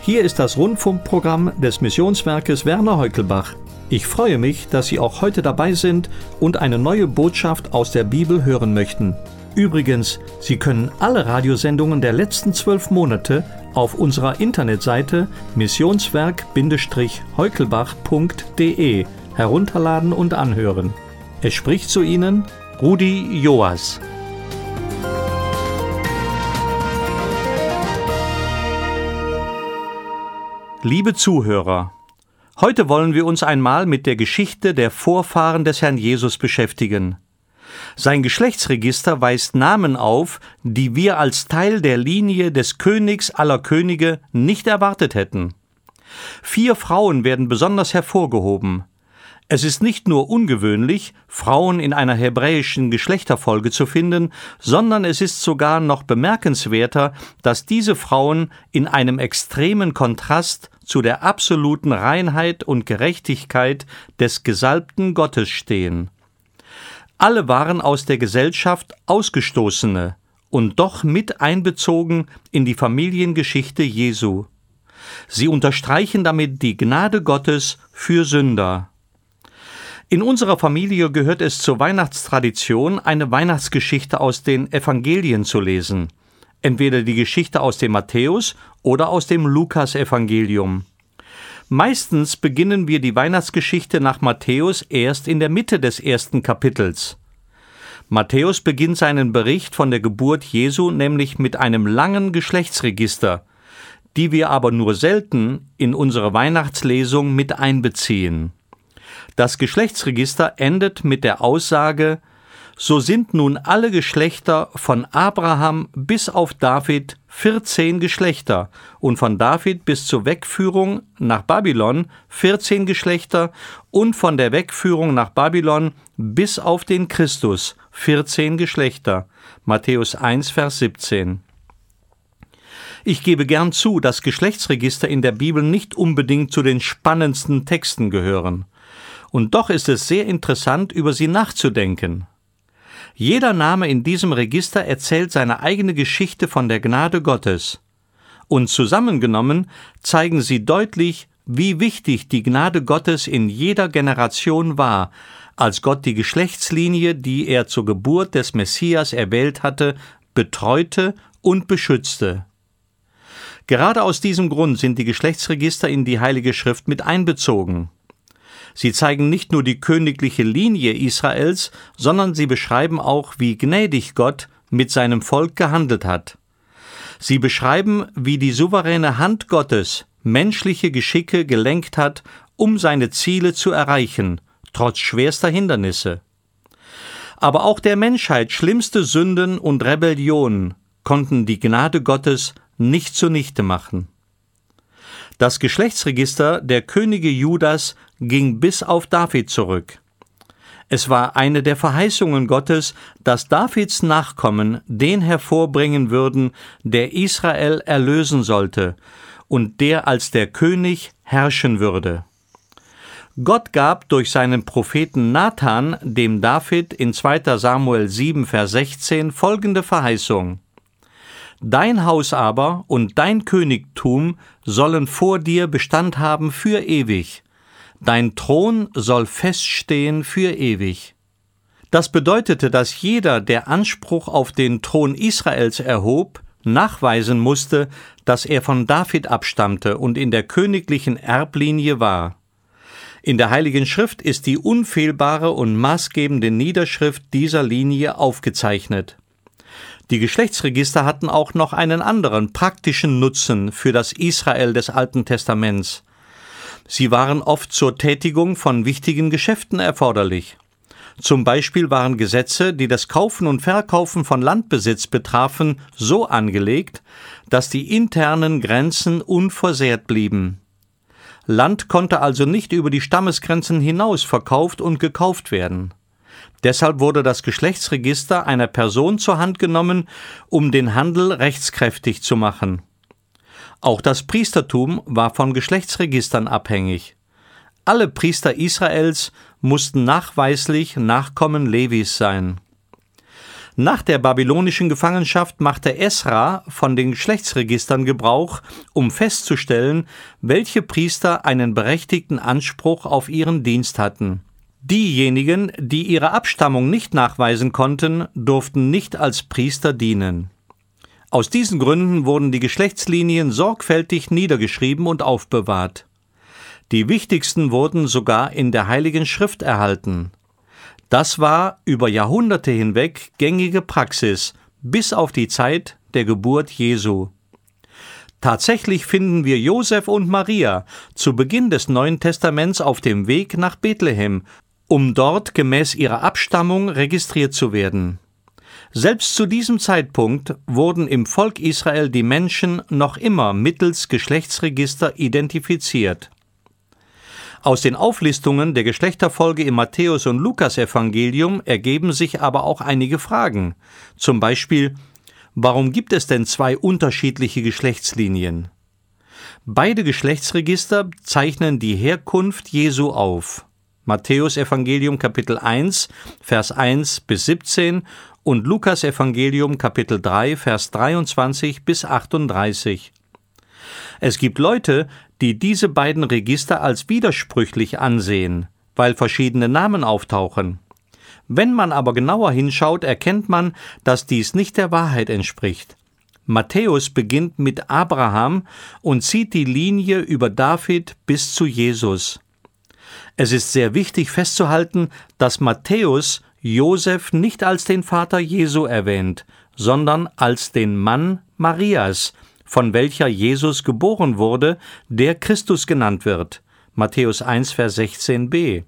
Hier ist das Rundfunkprogramm des Missionswerkes Werner Heukelbach. Ich freue mich, dass Sie auch heute dabei sind und eine neue Botschaft aus der Bibel hören möchten. Übrigens, Sie können alle Radiosendungen der letzten 12 Monate auf unserer Internetseite missionswerk-heukelbach.de herunterladen und anhören. Es spricht zu Ihnen Rudi Joas. Liebe Zuhörer, heute wollen wir uns einmal mit der Geschichte der Vorfahren des Herrn Jesus beschäftigen. Sein Geschlechtsregister weist Namen auf, die wir als Teil der Linie des Königs aller Könige nicht erwartet hätten. 4 Frauen werden besonders hervorgehoben. Es ist nicht nur ungewöhnlich, Frauen in einer hebräischen Geschlechterfolge zu finden, sondern es ist sogar noch bemerkenswerter, dass diese Frauen in einem extremen Kontrast zu der absoluten Reinheit und Gerechtigkeit des gesalbten Gottes stehen. Alle waren aus der Gesellschaft Ausgestoßene und doch mit einbezogen in die Familiengeschichte Jesu. Sie unterstreichen damit die Gnade Gottes für Sünder. In unserer Familie gehört es zur Weihnachtstradition, eine Weihnachtsgeschichte aus den Evangelien zu lesen. Entweder die Geschichte aus dem Matthäus- oder aus dem Lukas-Evangelium. Meistens beginnen wir die Weihnachtsgeschichte nach Matthäus erst in der Mitte des ersten Kapitels. Matthäus beginnt seinen Bericht von der Geburt Jesu nämlich mit einem langen Geschlechtsregister, die wir aber nur selten in unsere Weihnachtslesung mit einbeziehen. Das Geschlechtsregister endet mit der Aussage: So sind nun alle Geschlechter von Abraham bis auf David 14 Geschlechter und von David bis zur Wegführung nach Babylon 14 Geschlechter und von der Wegführung nach Babylon bis auf den Christus 14 Geschlechter. Matthäus 1, Vers 17. Ich gebe gern zu, dass Geschlechtsregister in der Bibel nicht unbedingt zu den spannendsten Texten gehören. Und doch ist es sehr interessant, über sie nachzudenken. Jeder Name in diesem Register erzählt seine eigene Geschichte von der Gnade Gottes. Und zusammengenommen zeigen sie deutlich, wie wichtig die Gnade Gottes in jeder Generation war, als Gott die Geschlechtslinie, die er zur Geburt des Messias erwählt hatte, betreute und beschützte. Gerade aus diesem Grund sind die Geschlechtsregister in die Heilige Schrift mit einbezogen. Sie zeigen nicht nur die königliche Linie Israels, sondern sie beschreiben auch, wie gnädig Gott mit seinem Volk gehandelt hat. Sie beschreiben, wie die souveräne Hand Gottes menschliche Geschicke gelenkt hat, um seine Ziele zu erreichen, trotz schwerster Hindernisse. Aber auch der Menschheit schlimmste Sünden und Rebellionen konnten die Gnade Gottes nicht zunichte machen. Das Geschlechtsregister der Könige Judas ging bis auf David zurück. Es war eine der Verheißungen Gottes, dass Davids Nachkommen den hervorbringen würden, der Israel erlösen sollte und der als der König herrschen würde. Gott gab durch seinen Propheten Nathan dem David in 2. Samuel 7, Vers 16 folgende Verheißung: Dein Haus aber und dein Königtum sollen vor dir Bestand haben für ewig. Dein Thron soll feststehen für ewig. Das bedeutete, dass jeder, der Anspruch auf den Thron Israels erhob, nachweisen musste, dass er von David abstammte und in der königlichen Erblinie war. In der Heiligen Schrift ist die unfehlbare und maßgebende Niederschrift dieser Linie aufgezeichnet. Die Geschlechtsregister hatten auch noch einen anderen praktischen Nutzen für das Israel des Alten Testaments. Sie waren oft zur Tätigung von wichtigen Geschäften erforderlich. Zum Beispiel waren Gesetze, die das Kaufen und Verkaufen von Landbesitz betrafen, so angelegt, dass die internen Grenzen unversehrt blieben. Land konnte also nicht über die Stammesgrenzen hinaus verkauft und gekauft werden. Deshalb wurde das Geschlechtsregister einer Person zur Hand genommen, um den Handel rechtskräftig zu machen. Auch das Priestertum war von Geschlechtsregistern abhängig. Alle Priester Israels mussten nachweislich Nachkommen Levis sein. Nach der babylonischen Gefangenschaft machte Esra von den Geschlechtsregistern Gebrauch, um festzustellen, welche Priester einen berechtigten Anspruch auf ihren Dienst hatten. Diejenigen, die ihre Abstammung nicht nachweisen konnten, durften nicht als Priester dienen. Aus diesen Gründen wurden die Geschlechtslinien sorgfältig niedergeschrieben und aufbewahrt. Die wichtigsten wurden sogar in der Heiligen Schrift erhalten. Das war über Jahrhunderte hinweg gängige Praxis, bis auf die Zeit der Geburt Jesu. Tatsächlich finden wir Josef und Maria zu Beginn des Neuen Testaments auf dem Weg nach Bethlehem, um dort gemäß ihrer Abstammung registriert zu werden. Selbst zu diesem Zeitpunkt wurden im Volk Israel die Menschen noch immer mittels Geschlechtsregister identifiziert. Aus den Auflistungen der Geschlechterfolge im Matthäus- und Lukas-Evangelium ergeben sich aber auch einige Fragen. Zum Beispiel, warum gibt es denn 2 unterschiedliche Geschlechtslinien? Beide Geschlechtsregister zeichnen die Herkunft Jesu auf. Matthäus-Evangelium Kapitel 1, Vers 1 bis 17 und Lukas-Evangelium Kapitel 3, Vers 23 bis 38. Es gibt Leute, die diese beiden Register als widersprüchlich ansehen, weil verschiedene Namen auftauchen. Wenn man aber genauer hinschaut, erkennt man, dass dies nicht der Wahrheit entspricht. Matthäus beginnt mit Abraham und zieht die Linie über David bis zu Jesus. Es ist sehr wichtig festzuhalten, dass Matthäus Josef nicht als den Vater Jesu erwähnt, sondern als den Mann Marias, von welcher Jesus geboren wurde, der Christus genannt wird. Matthäus 1, Vers 16b.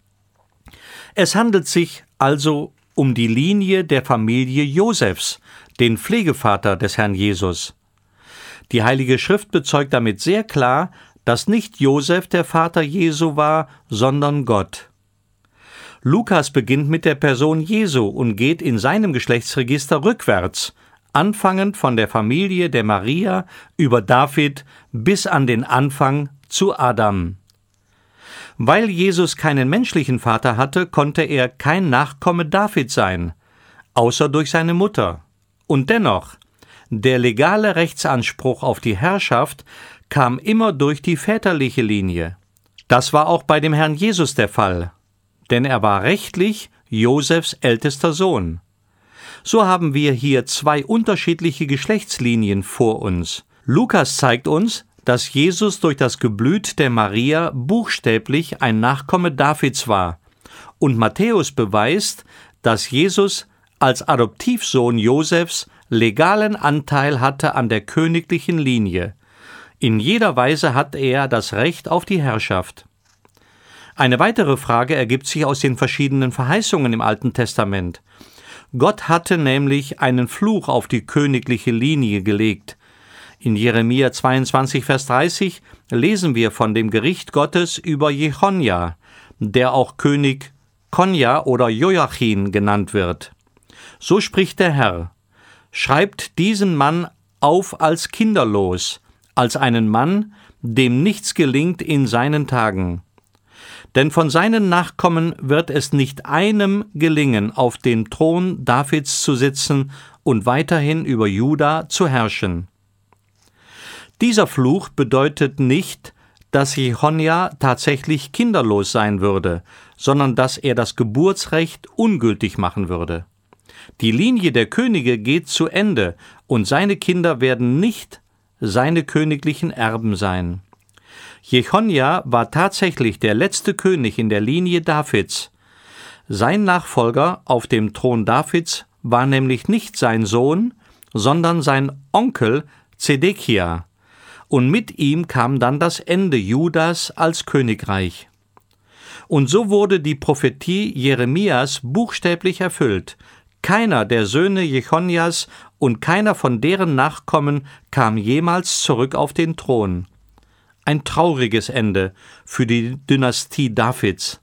Es handelt sich also um die Linie der Familie Josefs, den Pflegevater des Herrn Jesus. Die Heilige Schrift bezeugt damit sehr klar, dass nicht Josef der Vater Jesu war, sondern Gott. Lukas beginnt mit der Person Jesu und geht in seinem Geschlechtsregister rückwärts, anfangend von der Familie der Maria über David bis an den Anfang zu Adam. Weil Jesus keinen menschlichen Vater hatte, konnte er kein Nachkomme Davids sein, außer durch seine Mutter. Und dennoch, der legale Rechtsanspruch auf die Herrschaft kam immer durch die väterliche Linie. Das war auch bei dem Herrn Jesus der Fall, denn er war rechtlich Josefs ältester Sohn. So haben wir hier 2 unterschiedliche Geschlechtslinien vor uns. Lukas zeigt uns, dass Jesus durch das Geblüt der Maria buchstäblich ein Nachkomme Davids war. Und Matthäus beweist, dass Jesus als Adoptivsohn Josefs legalen Anteil hatte an der königlichen Linie. In jeder Weise hat er das Recht auf die Herrschaft. Eine weitere Frage ergibt sich aus den verschiedenen Verheißungen im Alten Testament. Gott hatte nämlich einen Fluch auf die königliche Linie gelegt. In Jeremia 22, Vers 30 lesen wir von dem Gericht Gottes über Jechonja, der auch König Konja oder Joachim genannt wird. So spricht der Herr: Schreibt diesen Mann auf als kinderlos, als einen Mann, dem nichts gelingt in seinen Tagen. Denn von seinen Nachkommen wird es nicht einem gelingen, auf dem Thron Davids zu sitzen und weiterhin über Juda zu herrschen. Dieser Fluch bedeutet nicht, dass Jechonja tatsächlich kinderlos sein würde, sondern dass er das Geburtsrecht ungültig machen würde. Die Linie der Könige geht zu Ende und seine Kinder werden nicht seine königlichen Erben sein. Jechonja war tatsächlich der letzte König in der Linie Davids. Sein Nachfolger auf dem Thron Davids war nämlich nicht sein Sohn, sondern sein Onkel Zedekia. Und mit ihm kam dann das Ende Judas als Königreich. Und so wurde die Prophetie Jeremias buchstäblich erfüllt. Keiner der Söhne Jechonjas und keiner von deren Nachkommen kam jemals zurück auf den Thron. Ein trauriges Ende für die Dynastie Davids.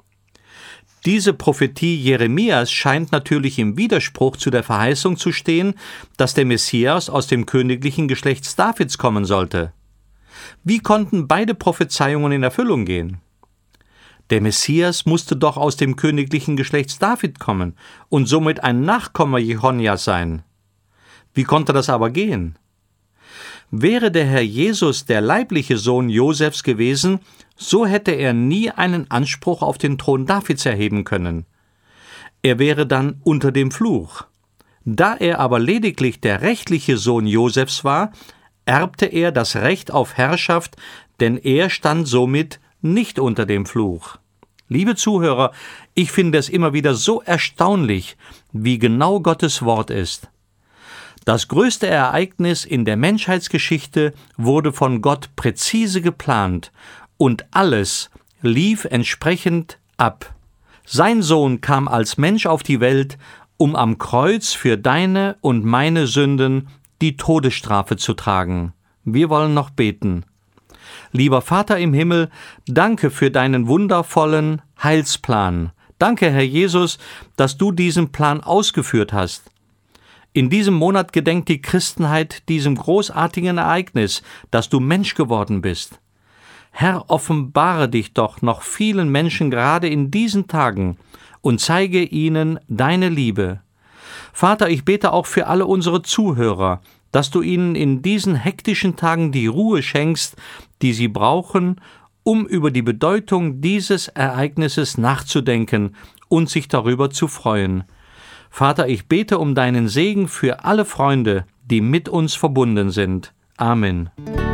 Diese Prophetie Jeremias scheint natürlich im Widerspruch zu der Verheißung zu stehen, dass der Messias aus dem königlichen Geschlecht Davids kommen sollte. Wie konnten beide Prophezeiungen in Erfüllung gehen? Der Messias musste doch aus dem königlichen Geschlecht David kommen und somit ein Nachkomme Jechonjas sein. Wie konnte das aber gehen? Wäre der Herr Jesus der leibliche Sohn Josefs gewesen, so hätte er nie einen Anspruch auf den Thron Davids erheben können. Er wäre dann unter dem Fluch. Da er aber lediglich der rechtliche Sohn Josefs war, erbte er das Recht auf Herrschaft, denn er stand somit nicht unter dem Fluch. Liebe Zuhörer, ich finde es immer wieder so erstaunlich, wie genau Gottes Wort ist. Das größte Ereignis in der Menschheitsgeschichte wurde von Gott präzise geplant und alles lief entsprechend ab. Sein Sohn kam als Mensch auf die Welt, um am Kreuz für deine und meine Sünden die Todesstrafe zu tragen. Wir wollen noch beten. Lieber Vater im Himmel, danke für deinen wundervollen Heilsplan. Danke, Herr Jesus, dass du diesen Plan ausgeführt hast. In diesem Monat gedenkt die Christenheit diesem großartigen Ereignis, dass du Mensch geworden bist. Herr, offenbare dich doch noch vielen Menschen gerade in diesen Tagen und zeige ihnen deine Liebe. Vater, ich bete auch für alle unsere Zuhörer, dass du ihnen in diesen hektischen Tagen die Ruhe schenkst, die sie brauchen, um über die Bedeutung dieses Ereignisses nachzudenken und sich darüber zu freuen. Vater, ich bete um deinen Segen für alle Freunde, die mit uns verbunden sind. Amen.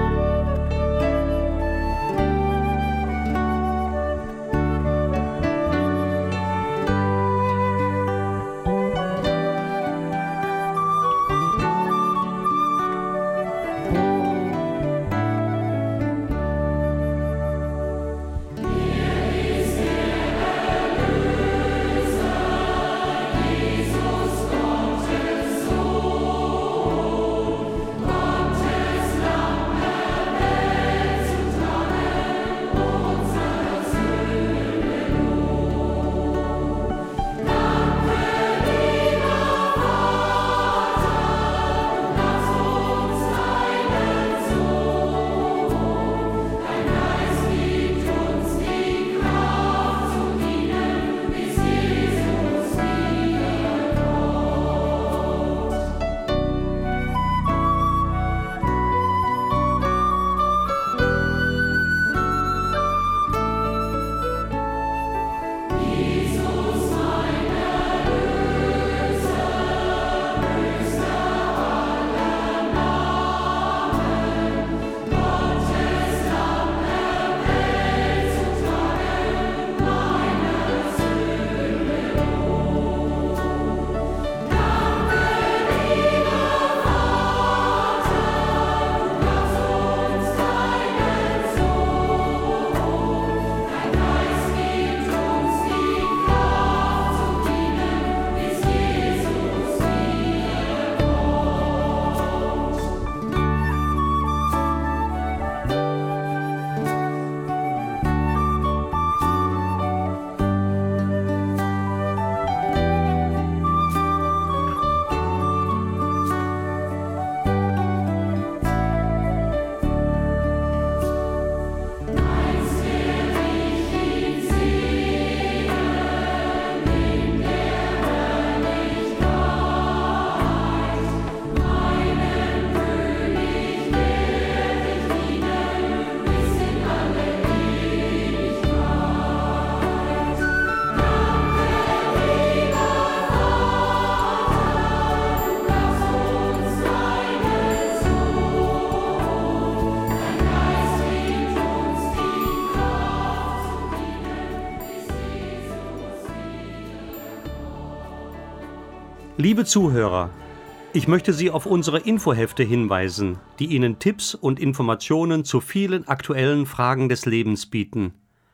Liebe Zuhörer, ich möchte Sie auf unsere Infohefte hinweisen, die Ihnen Tipps und Informationen zu vielen aktuellen Fragen des Lebens bieten.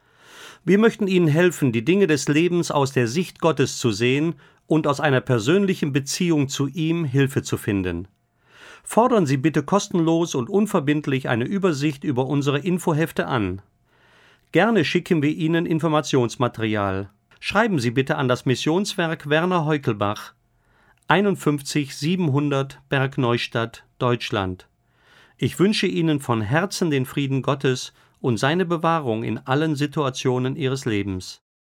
Wir möchten Ihnen helfen, die Dinge des Lebens aus der Sicht Gottes zu sehen und aus einer persönlichen Beziehung zu ihm Hilfe zu finden. Fordern Sie bitte kostenlos und unverbindlich eine Übersicht über unsere Infohefte an. Gerne schicken wir Ihnen Informationsmaterial. Schreiben Sie bitte an das Missionswerk Werner Heukelbach, 51 700 Bergneustadt, Deutschland. Ich wünsche Ihnen von Herzen den Frieden Gottes und seine Bewahrung in allen Situationen ihres Lebens.